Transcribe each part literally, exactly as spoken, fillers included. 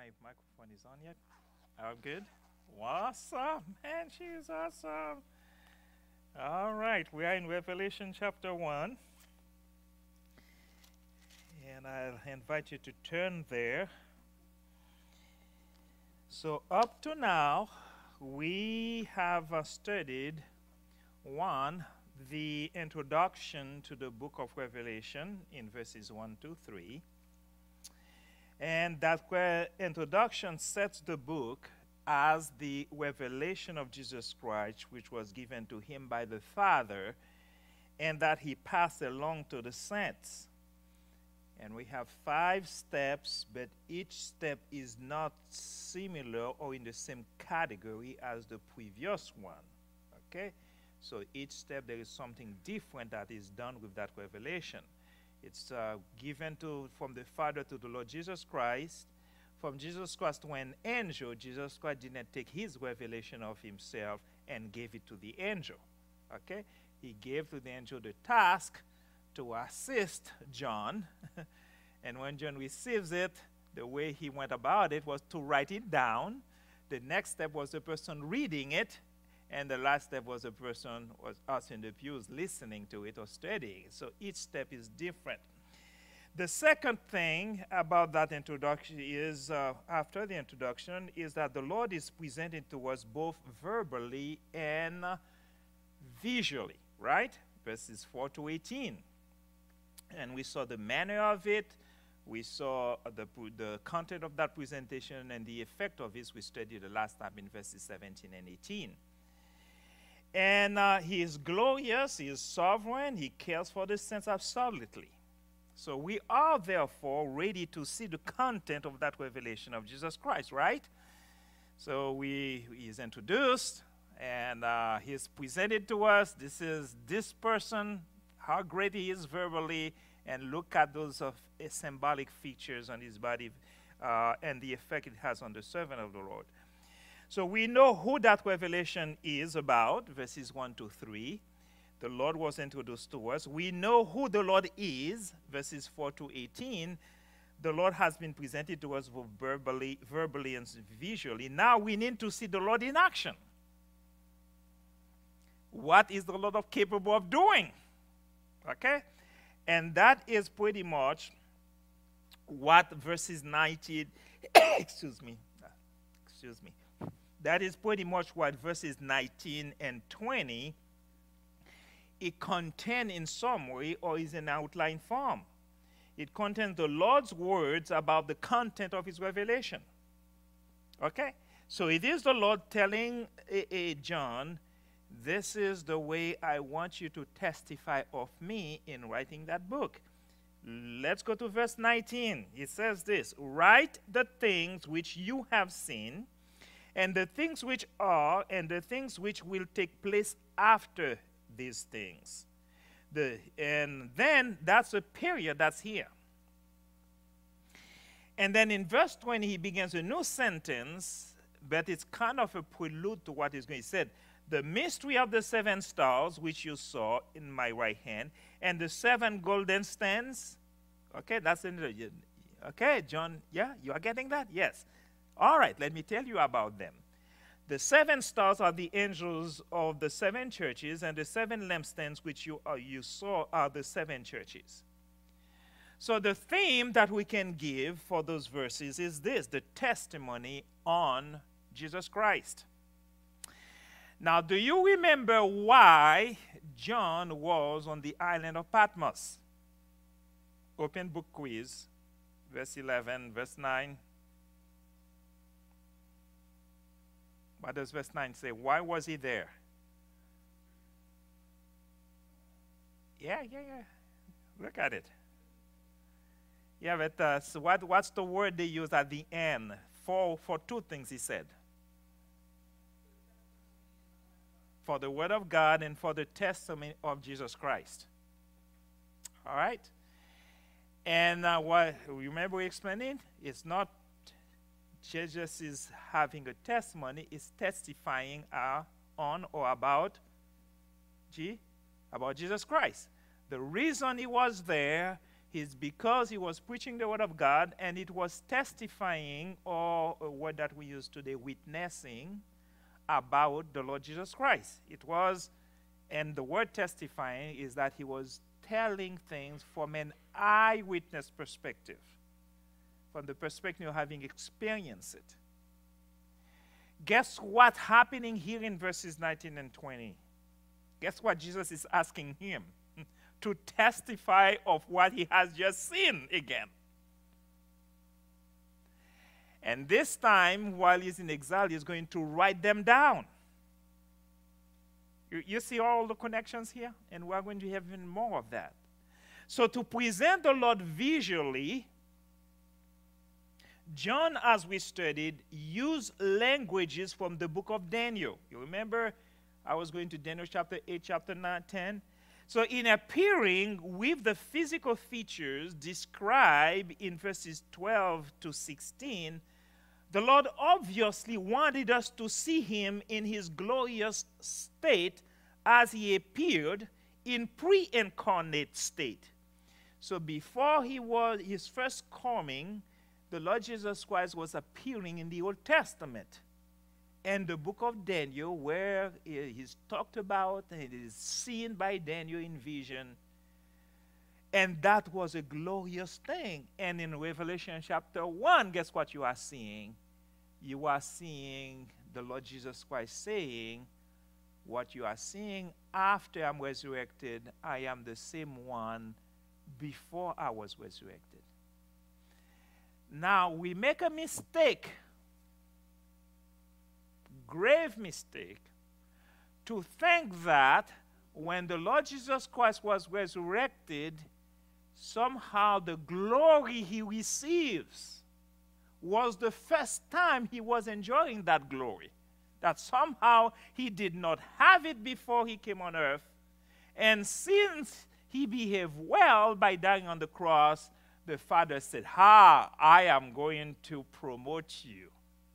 my microphone is on yet? Oh, good. Awesome, man. She's awesome. All right, we are in Revelation chapter one, and I'll invite you to turn there. So, up to now, we have uh, studied one, the introduction to the book of Revelation in verses one to three. And that introduction sets the book as the revelation of Jesus Christ, which was given to him by the Father, and that he passed along to the saints. And we have five steps, but each step is not similar or in the same category as the previous one. Okay? So each step there is something different that is done with that revelation. It's uh, given to from the Father to the Lord Jesus Christ. From Jesus Christ to an angel, Jesus Christ did not take his revelation of himself and gave it to the angel. Okay? He gave to the angel the task to assist John. And when John receives it, the way he went about it was to write it down. The next step was the person reading it. And the last step was the person, was us in the pews, listening to it or studying it. So each step is different. The second thing about that introduction is, uh, after the introduction, is that the Lord is presenting to us both verbally and uh, visually, right? Verses four to eighteen. And we saw the manner of it. We saw the, the content of that presentation and the effect of it. We studied the last time in verses seventeen and eighteen. And uh, he is glorious, he is sovereign, he cares for the saints absolutely. So we are therefore ready to see the content of that revelation of Jesus Christ, right? So we he is introduced, and uh, he is presented to us. This is this person, how great he is verbally, and look at those of uh, symbolic features on his body uh, and the effect it has on the servant of the Lord. So we know who that revelation is about, verses one to three. The Lord was introduced to us. We know who the Lord is, verses four to eighteen. The Lord has been presented to us verbally, verbally and visually. Now we need to see the Lord in action. What is the Lord capable of doing? Okay? And that is pretty much what verses nineteen, excuse me, excuse me. That is pretty much what verses nineteen and twenty it contains in summary or is in outline form. It contains the Lord's words about the content of his revelation. Okay? So it is the Lord telling uh, uh, John, this is the way I want you to testify of me in writing that book. Let's go to verse nineteen. It says this, write the things which you have seen, and the things which are, and the things which will take place after these things. The, and then that's a period that's here. And then in verse twenty, he begins a new sentence, but it's kind of a prelude to what he's going to say. The mystery of the seven stars, which you saw in my right hand, and the seven golden stands. Okay, that's in the, okay, John, yeah, you are getting that? Yes. All right, let me tell you about them. The seven stars are the angels of the seven churches, and the seven lampstands which you, uh, you saw are the seven churches. So the theme that we can give for those verses is this, the testimony on Jesus Christ. Now, do you remember why John was on the island of Patmos? Open book quiz, verse eleven, verse nine. What does verse nine say? Why was he there? Yeah, yeah, yeah. Look at it. Yeah, but uh, so what, what's the word they use at the end? For, for two things, he said. For the word of God and for the testimony of Jesus Christ. All right? And uh, what, remember we explained it? It's not Jesus is having a testimony, is testifying uh, on or about, G, about Jesus Christ. The reason he was there is because he was preaching the word of God, and it was testifying, or a word that we use today, witnessing about the Lord Jesus Christ. It was, and the word testifying is that he was telling things from an eyewitness perspective, from the perspective of having experienced it. Guess what's happening here in verses nineteen and twenty? Guess what Jesus is asking him? To testify of what he has just seen again. And this time, while he's in exile, he's going to write them down. You, you see all the connections here? And we're going to have even more of that. So to present the Lord visually, John, as we studied, used languages from the book of Daniel. You remember I was going to Daniel chapter eight, chapter nine, ten. So in appearing with the physical features described in verses twelve to sixteen, the Lord obviously wanted us to see him in his glorious state as he appeared in pre-incarnate state. So before he was his first coming, the Lord Jesus Christ was appearing in the Old Testament. And the book of Daniel, where he's talked about and it is seen by Daniel in vision. And that was a glorious thing. And in Revelation chapter one, guess what you are seeing? You are seeing the Lord Jesus Christ saying, what you are seeing after I'm resurrected, I am the same one before I was resurrected. Now, we make a mistake, grave mistake, to think that when the Lord Jesus Christ was resurrected, somehow the glory he receives was the first time he was enjoying that glory. That somehow he did not have it before he came on earth. And since he behaved well by dying on the cross, the Father said, ha, I am going to promote you.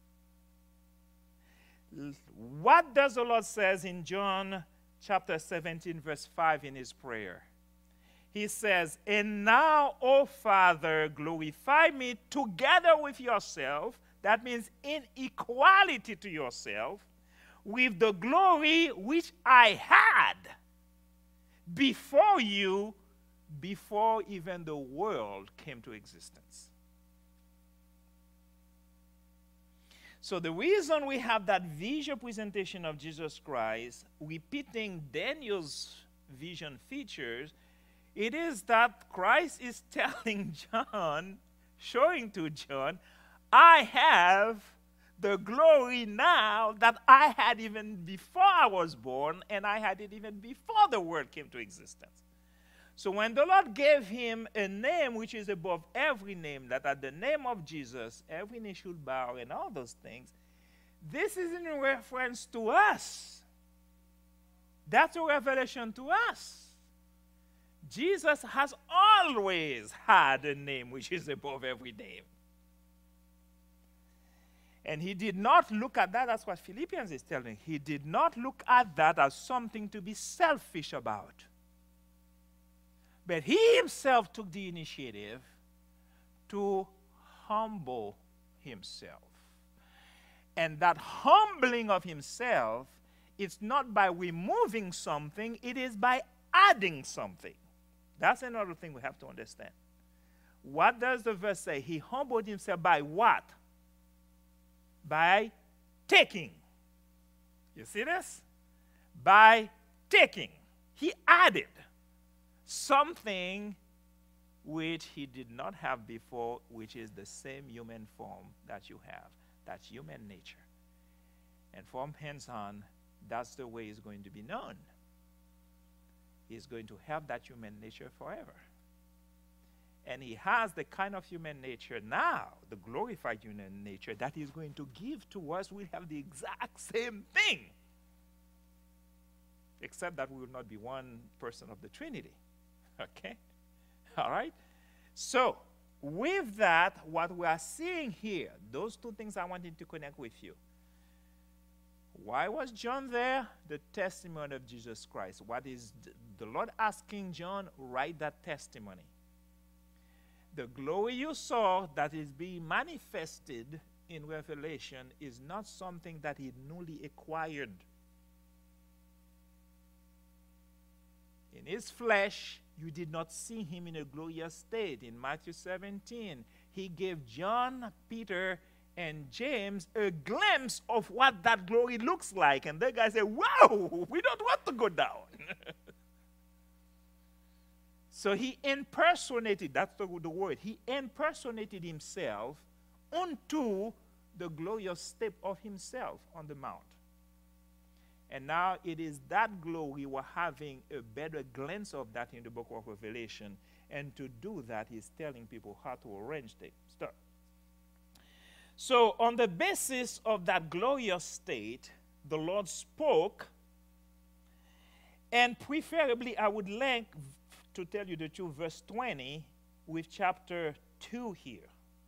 What does the Lord says in John chapter seventeen, verse five in his prayer? He says, and now, O Father, glorify me together with yourself. That means in equality to yourself, with the glory which I had before you, before even the world came to existence. So the reason we have that visual presentation of Jesus Christ repeating Daniel's vision features, it is that Christ is telling John, showing to John, I have the glory now that I had even before I was born, and I had it even before the world came to existence. So when the Lord gave him a name which is above every name, that at the name of Jesus, every knee should bow and all those things, this is in reference to us. That's a revelation to us. Jesus has always had a name which is above every name. And he did not look at that, that's what Philippians is telling. He did not look at that as something to be selfish about. But he himself took the initiative to humble himself. And that humbling of himself, it's not by removing something, it is by adding something. That's another thing we have to understand. What does the verse say? He humbled himself by what? By taking. You see this? By taking. He added something which he did not have before, which is the same human form that you have. That's human nature. And from hence on, that's the way it's going to be known. He's going to have that human nature forever. And he has the kind of human nature now, the glorified human nature, that he's going to give to us. We'll have the exact same thing. Except that we will not be one person of the Trinity. Okay? All right? So, with that, what we are seeing here, those two things I wanted to connect with you. Why was John there? The testimony of Jesus Christ. What is the Lord asking John? Write that testimony. The glory you saw that is being manifested in Revelation is not something that he newly acquired. In his flesh, you did not see him in a glorious state. In Matthew seventeen, he gave John, Peter, and James a glimpse of what that glory looks like. And the guy said, wow, we don't want to go down. So he impersonated, that's the, the word, he impersonated himself unto the glorious state of himself on the mount. And now it is that glory we're having a better glimpse of that in the book of Revelation. And to do that, he's telling people how to arrange things. Stuff. So on the basis of that glorious state, the Lord spoke, and preferably I would like to tell you the truth, verse twenty with chapter two here.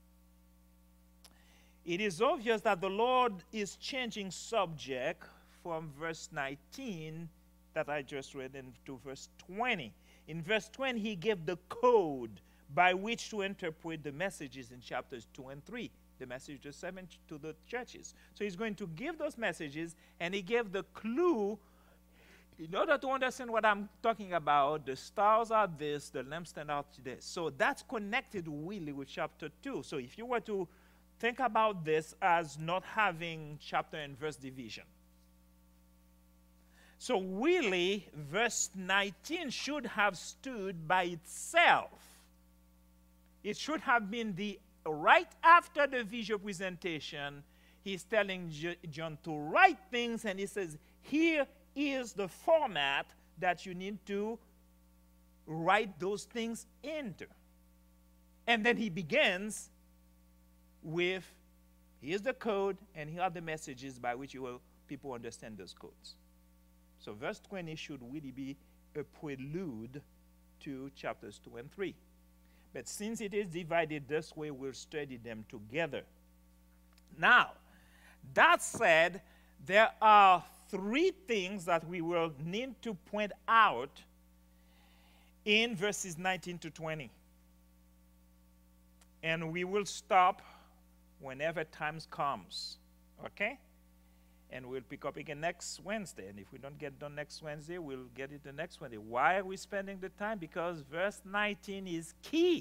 It is obvious that the Lord is changing subject from verse nineteen that I just read into verse twenty. In verse twenty, he gave the code by which to interpret the messages in chapters two and three, the message to seven to the churches. So he's going to give those messages, and he gave the clue. In order to understand what I'm talking about, the stars are this, the lampstand are this. So that's connected really with chapter two. So if you were to think about this as not having chapter and verse division. So really, verse nineteen should have stood by itself. It should have been the right after the visual presentation. He's telling John to write things, and he says, here is the format that you need to write those things into. And then he begins with, here's the code, and here are the messages by which you will, people understand those codes. So verse twenty should really be a prelude to chapters two and three. But since it is divided this way, we'll study them together. Now, that said, there are three things that we will need to point out in verses nineteen to twenty. And we will stop whenever time comes. Okay? And we'll pick up again next Wednesday. And if we don't get done next Wednesday, we'll get it the next Wednesday. Why are we spending the time? Because verse nineteen is key.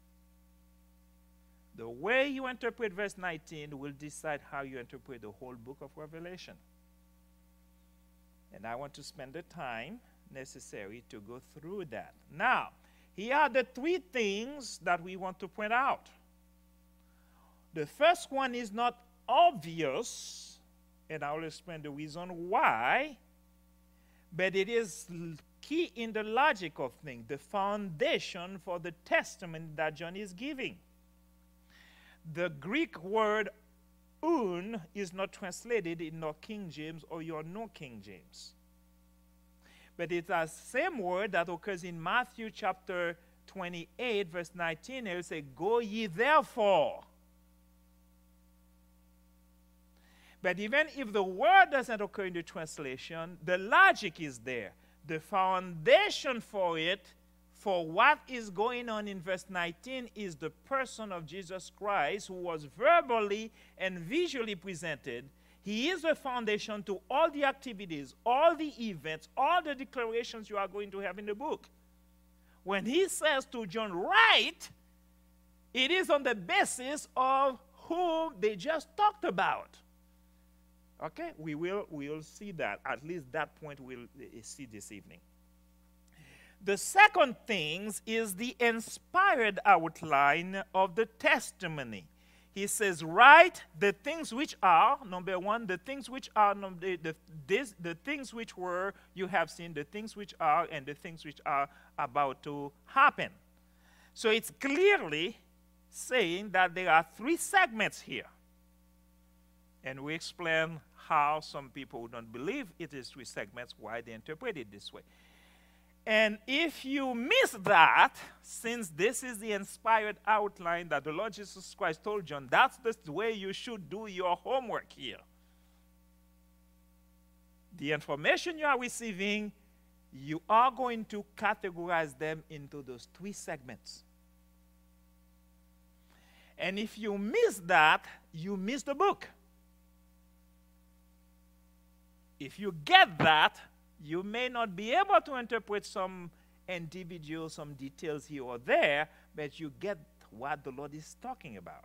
The way you interpret verse nineteen will decide how you interpret the whole book of Revelation. And I want to spend the time necessary to go through that. Now, here are the three things that we want to point out. The first one is not obvious, and I will explain the reason why, but it is key in the logic of things, the foundation for the testimony that John is giving. The Greek word un is not translated in your King James or your no King James. But it's the same word that occurs in Matthew chapter twenty-eight, verse nineteen. It will say, go ye therefore. But even if the word doesn't occur in the translation, the logic is there. The foundation for it, for what is going on in verse nineteen, is the person of Jesus Christ, who was verbally and visually presented. He is the foundation to all the activities, all the events, all the declarations you are going to have in the book. When he says to John, write, it is on the basis of whom they just talked about. Okay, we will we will see that. At least that point we'll uh, see this evening. The second thing is the inspired outline of the testimony. He says, write the things which are, number one, the things which are, the, the, this, the things which were, you have seen, the things which are, and the things which are about to happen. So it's clearly saying that there are three segments here. And we explain how some people who don't believe it is three segments, why they interpret it this way. And if you miss that, since this is the inspired outline that the Lord Jesus Christ told John, that's the way you should do your homework here. The information you are receiving, you are going to categorize them into those three segments. And if you miss that, you miss the book. If you get that, you may not be able to interpret some individual, some details here or there, but you get what the Lord is talking about.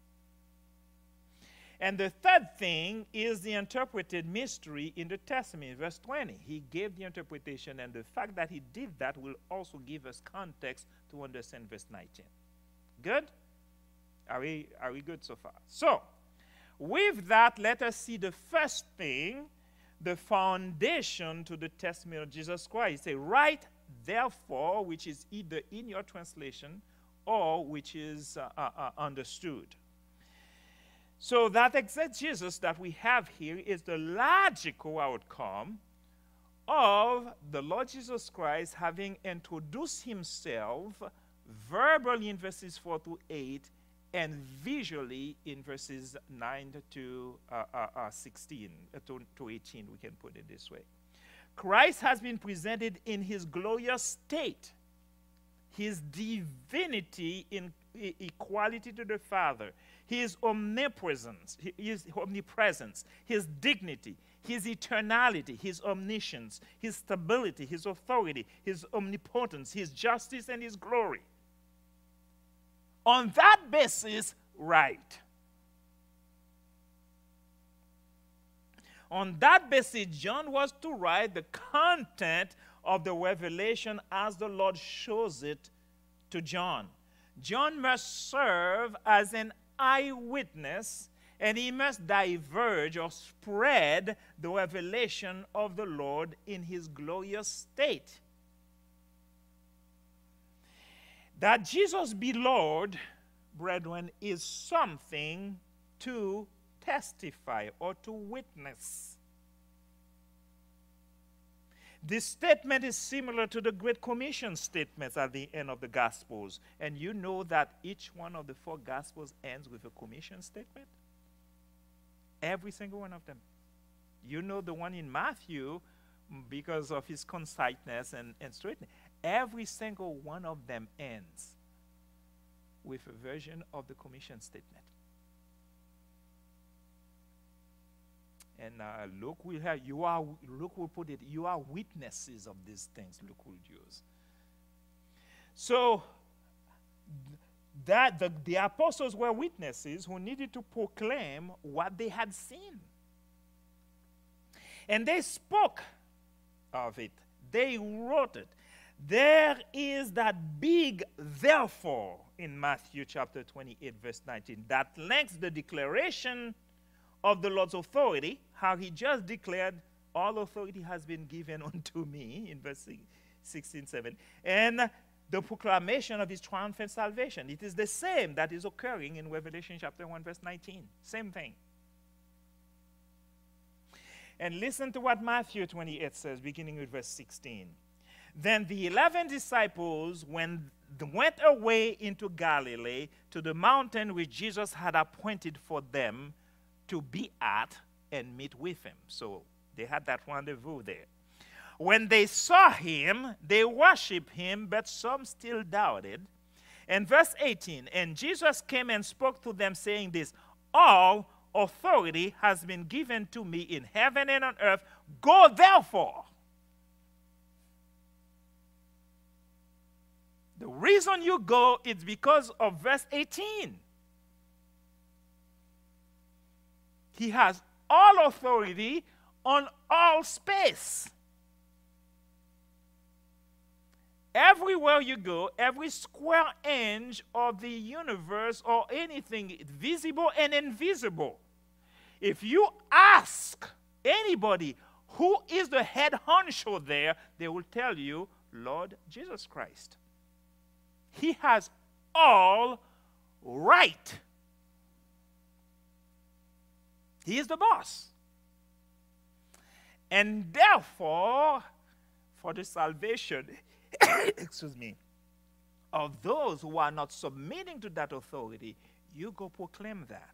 And the third thing is the interpreted mystery in the Testament. Verse twenty, he gave the interpretation, and the fact that he did that will also give us context to understand verse nineteen. Good? Are we, are we good so far? So, with that, let us see the first thing, the foundation to the testimony of Jesus Christ. Say, right, therefore, which is either in your translation or which is uh, uh, uh, understood. So that exegesis that we have here is the logical outcome of the Lord Jesus Christ having introduced himself verbally in verses four to eight and visually in verses nine to uh, uh, uh, sixteen, uh, to, to eighteen, we can put it this way. Christ has been presented in his glorious state, his divinity in e equality to the Father, his omnipresence, his omnipresence, his dignity, his eternality, his omniscience, his stability, his authority, his omnipotence, his justice, and his glory. On that basis, right. On that basis, John was to write the content of the revelation as the Lord shows it to John. John must serve as an eyewitness, and he must diverge or spread the revelation of the Lord in his glorious state. That Jesus be Lord, brethren, is something to testify or to witness. This statement is similar to the Great Commission statements at the end of the Gospels. And you know that each one of the four Gospels ends with a commission statement? Every single one of them. You know the one in Matthew, because of his conciseness and, and straightness. Every single one of them ends with a version of the commission statement. And uh, Luke will have you are Luke will put it. You are witnesses of these things. Luke will use. So that the, the apostles were witnesses who needed to proclaim what they had seen, and they spoke of it. They wrote it. There is that big therefore in Matthew chapter twenty-eight, verse nineteen, that links the declaration of the Lord's authority, how he just declared, all authority has been given unto me, in verse sixteen, seven, and the proclamation of his triumphant salvation. It is the same that is occurring in Revelation chapter one, verse nineteen. Same thing. And listen to what Matthew twenty-eight says, beginning with verse sixteen. Then the eleven disciples when went away into Galilee to the mountain which Jesus had appointed for them to be at and meet with him. So they had that rendezvous there. When they saw him, they worshiped him, but some still doubted. And verse eighteen, and Jesus came and spoke to them, saying this, all authority has been given to me in heaven and on earth. Go therefore. The reason you go is because of verse eighteen. He has all authority on all space. Everywhere you go, every square inch of the universe or anything visible and invisible. If you ask anybody who is the head honcho there, they will tell you, Lord Jesus Christ. He has all right. He is the boss. And therefore, for the salvation, excuse me, of those who are not submitting to that authority, you go proclaim that.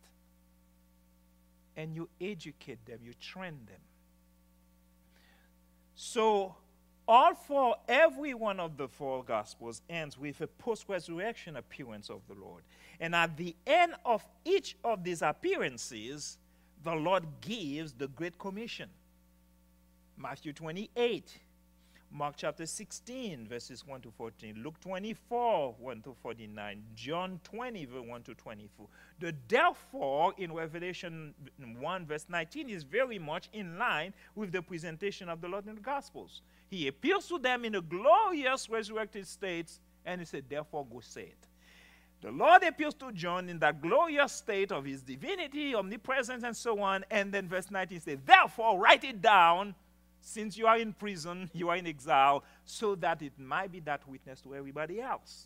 And you educate them, you train them. So, All four, every one of the four Gospels ends with a post-resurrection appearance of the Lord. And at the end of each of these appearances, the Lord gives the Great Commission. Matthew twenty-eight, Mark chapter sixteen, verses one to fourteen, Luke twenty-four, one to forty-nine, John twenty, verse one to twenty-four. The therefore in Revelation one, verse nineteen, is very much in line with the presentation of the Lord in the Gospels. He appeals to them in a glorious resurrected state, and he said, therefore go say it. The Lord appeals to John in that glorious state of his divinity, omnipresence, and so on, and then verse nineteen says, therefore write it down, since you are in prison, you are in exile, so that it might be that witness to everybody else.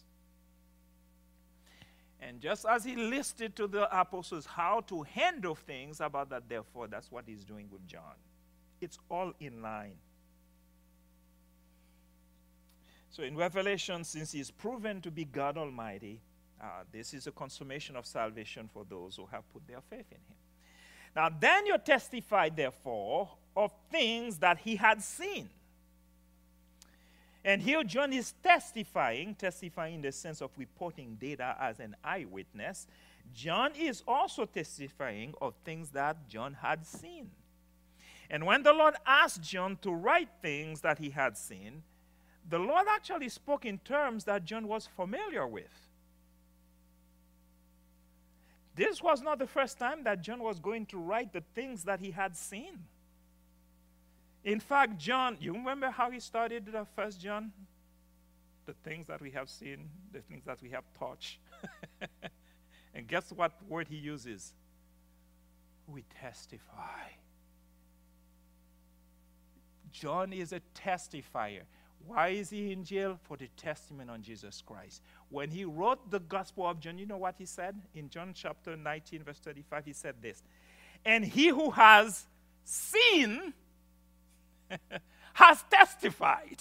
And just as he listed to the apostles how to handle things about that, therefore, that's what he's doing with John. It's all in line. So in Revelation, since he's proven to be God Almighty, uh, this is a consummation of salvation for those who have put their faith in him. Now Daniel testified, therefore, of things that he had seen. And here John is testifying, testifying in the sense of reporting data as an eyewitness. John is also testifying of things that John had seen. And when the Lord asked John to write things that he had seen, the Lord actually spoke in terms that John was familiar with. This was not the first time that John was going to write the things that he had seen. In fact, John, you remember how he started the First John? The things that we have seen, the things that we have touched. And guess what word he uses? We testify. John is a testifier. Why is he in jail? For the testimony on Jesus Christ. When he wrote the Gospel of John, you know what he said? In John chapter nineteen, verse thirty-five, he said this. And he who has seen has testified.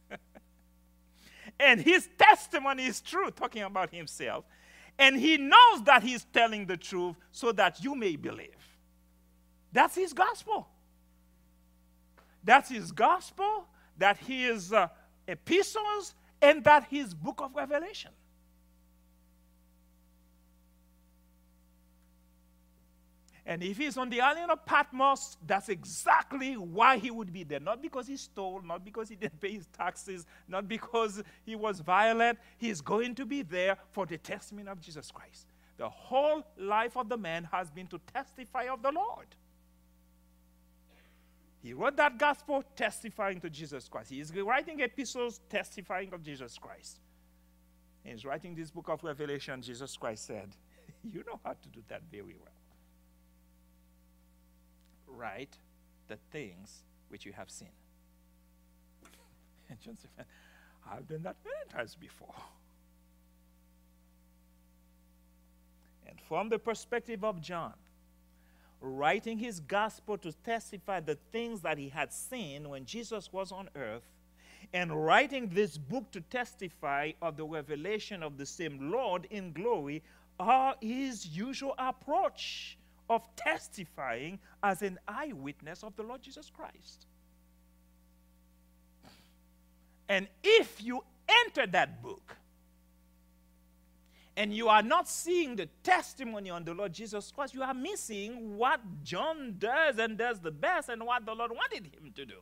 And his testimony is true, talking about himself. And he knows that he's telling the truth so that you may believe. That's his gospel. That's his gospel, that his uh, epistles, and that his book of Revelation. And if he's on the island of Patmos, that's exactly why he would be there. Not because he stole, not because he didn't pay his taxes, not because he was violent. He's going to be there for the testimony of Jesus Christ. The whole life of the man has been to testify of the Lord. He wrote that gospel testifying to Jesus Christ. He is writing epistles testifying of Jesus Christ. And he's writing this book of Revelation. Jesus Christ said, you know how to do that very well. Write the things which you have seen. And John said, I've done that many times before. And from the perspective of John, writing his gospel to testify the things that he had seen when Jesus was on earth, and writing this book to testify of the revelation of the same Lord in glory, are his usual approach of testifying as an eyewitness of the Lord Jesus Christ. And if you enter that book, and you are not seeing the testimony on the Lord Jesus Christ, you are missing what John does and does the best and what the Lord wanted him to do.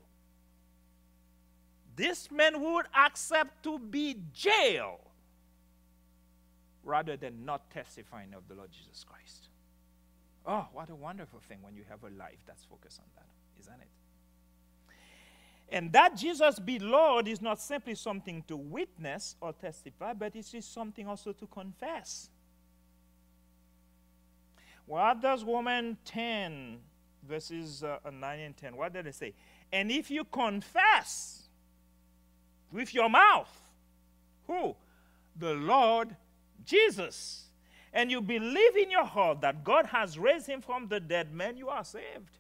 This man would accept to be jailed rather than not testifying of the Lord Jesus Christ. Oh, what a wonderful thing when you have a life that's focused on that, isn't it? And that Jesus be Lord is not simply something to witness or testify, but it is something also to confess. What does Romans ten, verses uh, nine and ten, what did it say? And if you confess with your mouth, who? The Lord Jesus, and you believe in your heart that God has raised him from the dead, man, you are saved.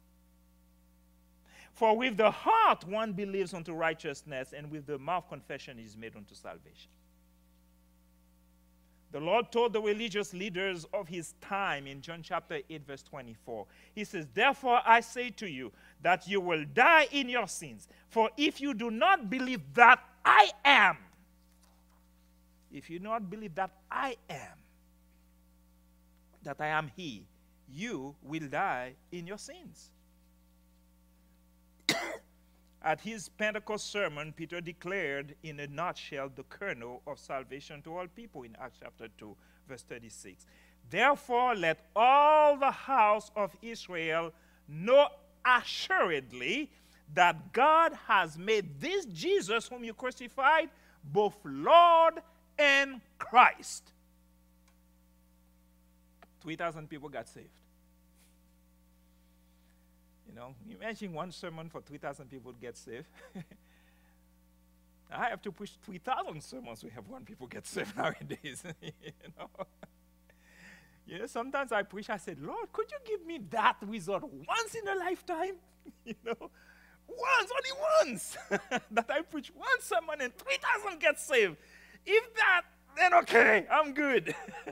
For with the heart one believes unto righteousness, and with the mouth confession is made unto salvation. The Lord told the religious leaders of his time in John chapter eight, verse twenty-four. He says, therefore I say to you that you will die in your sins. For if you do not believe that I am, if you do not believe that I am, that I am he, you will die in your sins. At his Pentecost sermon, Peter declared in a nutshell the kernel of salvation to all people in Acts chapter two, verse thirty-six. Therefore, let all the house of Israel know assuredly that God has made this Jesus whom you crucified both Lord and Christ. three thousand people got saved. You know, imagine one sermon for three thousand people get saved. I have to push three thousand sermons to have one people get saved nowadays. you know? You know, sometimes I preach, I said, Lord, could you give me that result once in a lifetime? you know, once, only once. that I preach one sermon and three thousand get saved. If that, then okay, I'm good.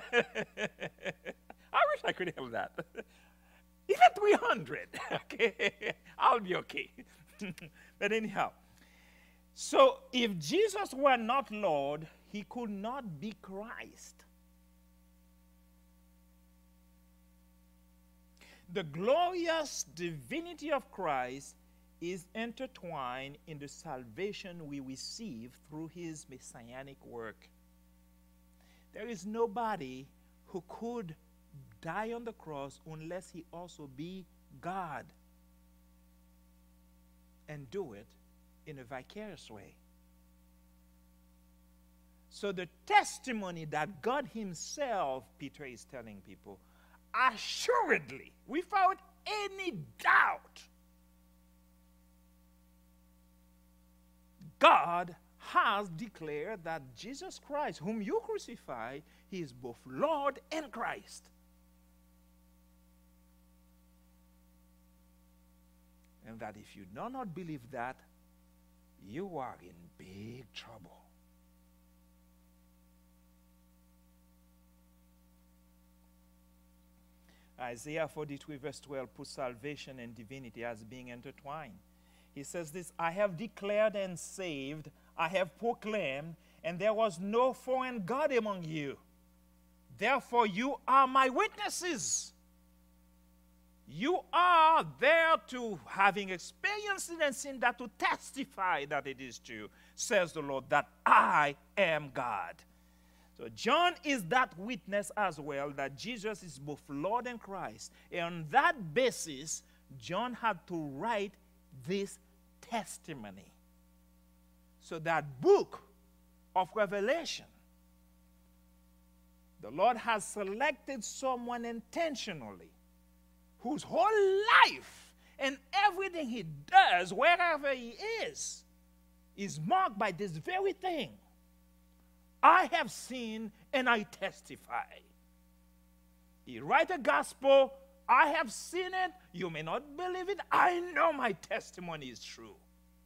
I wish I could have that. Even three hundred, okay, I'll be okay. But anyhow, so if Jesus were not Lord, he could not be Christ. The glorious divinity of Christ is intertwined in the salvation we receive through his messianic work. There is nobody who could die on the cross unless he also be God and do it in a vicarious way. So the testimony that God himself, Peter is telling people, assuredly, without any doubt, God has declared that Jesus Christ, whom you crucified, he is both Lord and Christ. And that if you do not believe that, you are in big trouble. Isaiah forty-three verse twelve puts salvation and divinity as being intertwined. He says this, I have declared and saved, I have proclaimed, and there was no foreign God among you. Therefore you are my witnesses. You are there to, having experienced it and seen that, to testify that it is true, says the Lord, that I am God. So John is that witness as well, that Jesus is both Lord and Christ. And on that basis, John had to write this testimony. So that book of Revelation, the Lord has selected someone intentionally whose whole life and everything he does, wherever he is, is marked by this very thing. I have seen and I testify. He writes a gospel, I have seen it, you may not believe it, I know my testimony is true.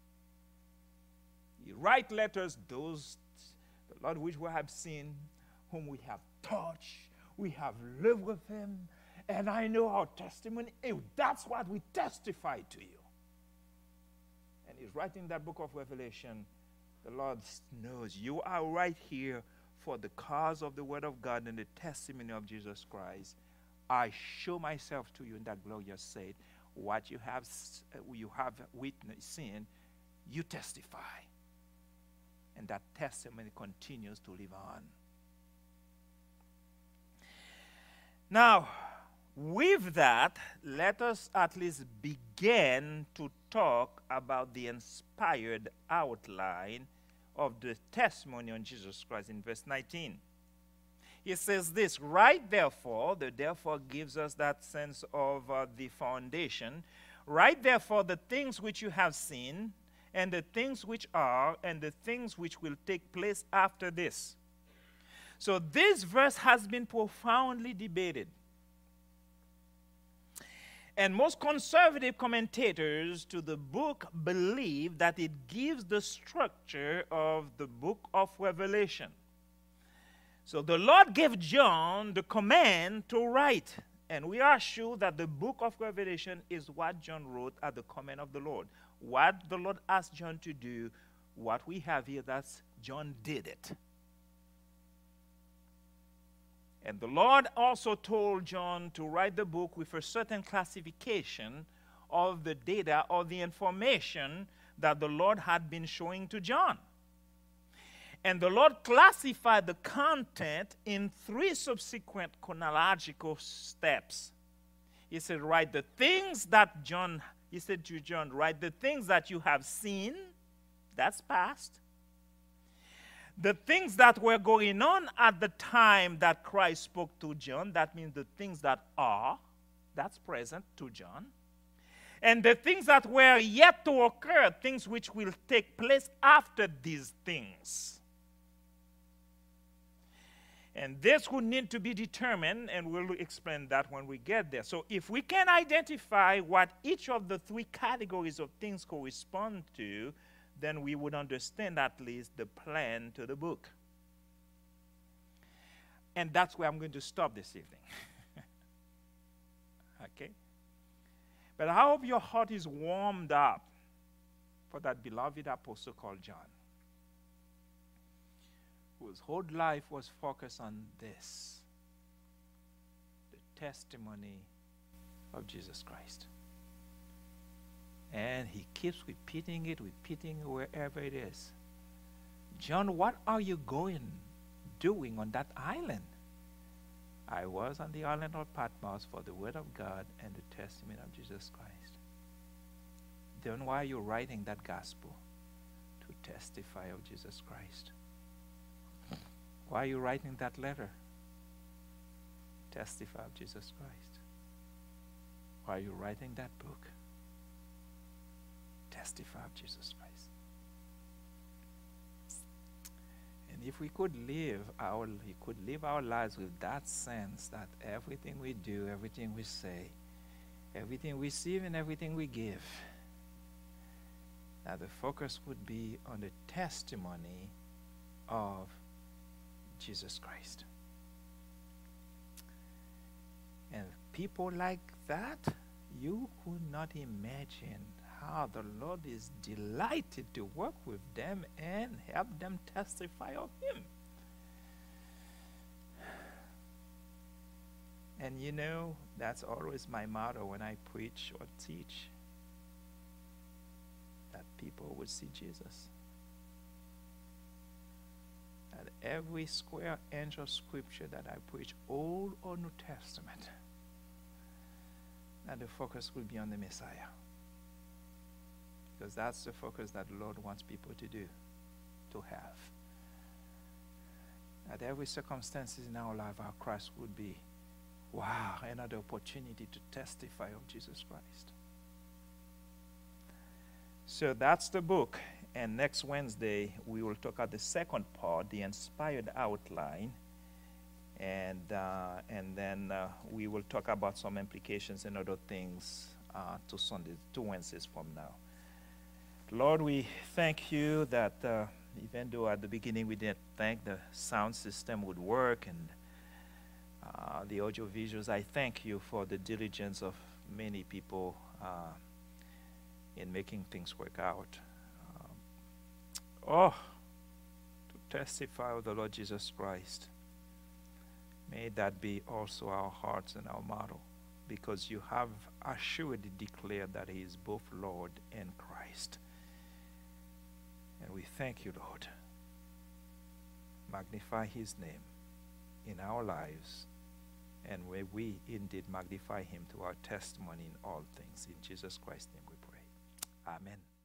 He writes letters, those, the Lord which we have seen, whom we have touched, we have lived with him, and I know our testimony. That's what we testify to you. And he's writing that book of Revelation. The Lord knows you are right here for the cause of the word of God and the testimony of Jesus Christ. I show myself to you in that glorious state. What you have, you have witnessed, seen, you testify. And that testimony continues to live on. Now, with that, let us at least begin to talk about the inspired outline of the testimony on Jesus Christ in verse nineteen. He says this, right therefore, the therefore gives us that sense of uh, the foundation. Right therefore, the things which you have seen, and the things which are, and the things which will take place after this. So this verse has been profoundly debated. And most conservative commentators to the book believe that it gives the structure of the book of Revelation. So the Lord gave John the command to write. And we are sure that the book of Revelation is what John wrote at the command of the Lord. What the Lord asked John to do, what we have here, that's John did it. And the Lord also told John to write the book with a certain classification of the data or the information that the Lord had been showing to John. And the Lord classified the content in three subsequent chronological steps. He said, write the things that John, he said to John, write the things that you have seen, that's past. The things that were going on at the time that Christ spoke to John, that means the things that are, that's present to John. And the things that were yet to occur, things which will take place after these things. And this would need to be determined, and we'll explain that when we get there. So if we can identify what each of the three categories of things correspond to, then we would understand at least the plan to the book. And that's where I'm going to stop this evening. Okay? But I hope your heart is warmed up for that beloved apostle called John, whose whole life was focused on this, the testimony of Jesus Christ. And he keeps repeating it, repeating it wherever it is. John, what are you going, doing on that island? I was on the island of Patmos for the word of God and the testimony of Jesus Christ. Then why are you writing that gospel? To testify of Jesus Christ. Why are you writing that letter? Testify of Jesus Christ. Why are you writing that book? Testify of Jesus Christ. And if we could live our, we could live our lives with that sense that everything we do, everything we say, everything we receive, and everything we give, that the focus would be on the testimony of Jesus Christ. And people like that, you could not imagine how the Lord is delighted to work with them and help them testify of Him. And you know, that's always my motto when I preach or teach, that people would see Jesus. That every square inch of scripture that I preach, Old or New Testament, that the focus will be on the Messiah. Because that's the focus that the Lord wants people to do, to have. That every circumstances in our life, our Christ would be, wow, another opportunity to testify of Jesus Christ. So that's the book. And next Wednesday, we will talk about the second part, the inspired outline. And, uh, and then uh, we will talk about some implications and other things uh, two Sundays, two Wednesdays from now. Lord, we thank you that uh, even though at the beginning we didn't think the sound system would work and uh, the audio visuals, I thank you for the diligence of many people uh, in making things work out. Um, oh, to testify of the Lord Jesus Christ. May that be also our hearts and our motto, because you have assuredly declared that He is both Lord and Christ. And we thank you, Lord. Magnify His name in our lives, and may we indeed magnify Him to our testimony in all things. In Jesus Christ's name we pray. Amen.